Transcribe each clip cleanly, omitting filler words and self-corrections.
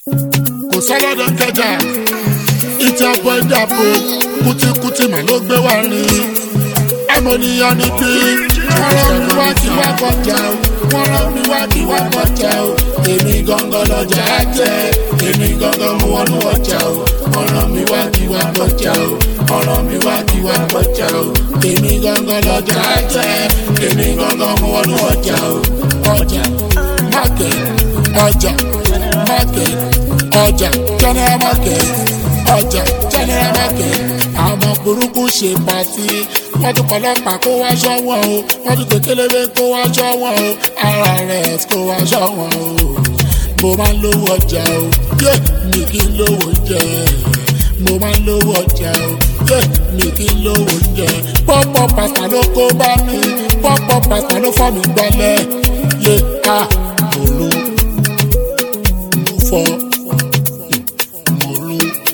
kò sọ́lọ́dọ̀ kẹjà ìjà bọ́ ìdàbò kùtìkùtì mà ló gbé wá rìn amóníyàn ní bí wọ́n rán mi wá kí wá kọjá o wọ́n rán mi wá kí wá kọjá o èmi gangan lọ́jà jẹ́ èmi gangan mú wọnú ọjà o wọ́n rán mi wá kí wá kọjá o wọ́n rán mi wá kí wá kọjá o èmi gangan lọ́jà jẹ́ èmi gangan mú wọnú ọjà o ọjà market ọjà market ọjà general market ọjà general market àwọn burúkú ṣe pàtí wọ́n tún pọ̀lọ́pàá kó wá ṣọ́wọ́n o wọ́n tún kékeré kó wá ṣọ́wọ́n o ara rẹ̀ kó wá ṣọ́wọ́n o mo máa ń lówó ọjà o yé mi kì í lówó jẹ mo máa ń lówó ọjà o yé mi kì í lówó jẹ pọ́pọ́ pàtà ló kó bá mi pọ́pọ́ pàtà ló fọ́ mi gbalẹ̀ yé a mo lu mo fọ́ mo lu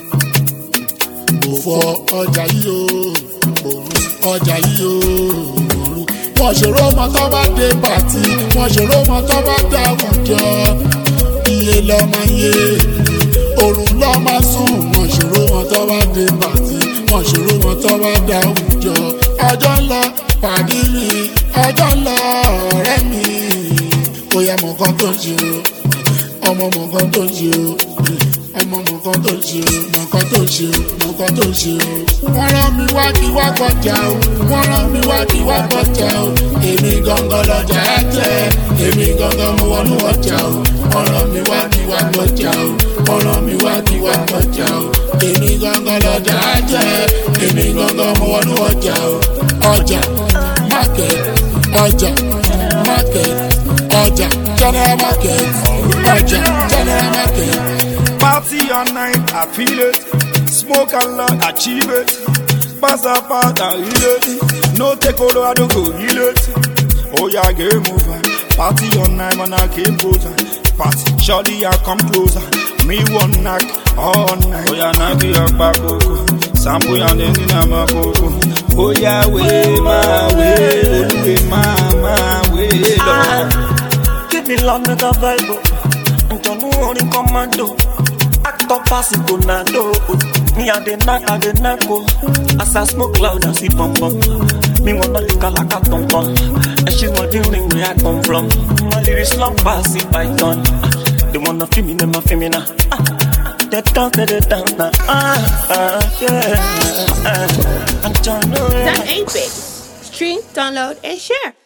mo fọ́ ọjà yìí o ọjà yìí o wọ́n ṣòro ọmọ tó bá dé pàtí wọ́n ṣòro ọmọ tó bá dé àwùjọ iye lọ máa yé òrùn lọ máa sùn wọ́n ṣòro ọmọ tó bá dé pàtí wọ́n ṣòro ọmọ tó bá dé àwùjọ ọjọ́ ń lọ pàdé mi ọjọ́ ń lọ ọ̀rẹ́ mi kò yẹ mọ̀ nǹkan tó ń ṣe o ọmọ mọ̀ nǹkan tó ń ṣe o ọmọ mọ̀ nǹkan tó ń ṣe o mọ̀ nǹkan tó ń ṣe o mọ̀ nǹkan tó ń ṣe o wọ́n rán mi wá kí wá kọjá o wọ́n rán mi wá kí wá kọjá o èmi gangan lọ́jà jẹ́ èmi gangan mo wọnú ọjà o wọ́n rán mi wá kí wá kọjá o wọ́n rán mi wá kí wá kọjá o èmi gangan lọ́jà jẹ́ èmi gangan mo wọnú ọjà o ọjà market ọjà market ọjà general market ọjà general market. Party all night, I feel it. Smoke a lot, achieve it. Pass up out, I heal it. No take all, I don't go heal it. Oh yeah, game over. Party all night, man, I came closer. Party, shawty, I come closer. Me one knock all night. Oh yeah, knock your back, sample and then in my coco. Oh yeah, way, my way, my way, Lord. Give me love, make a vibe. Don't know only commando. Act up fast, Gonado. Me and the knack, as I smoke loud, I see bum bum. Me wanna look like a tom tom. And she's wondering where I come from. My lyrics long pass it by done. They wanna feel me, they ma feel me now. They dance now. Yeah. I'm trying to. That ain't big. Stream, download, and share.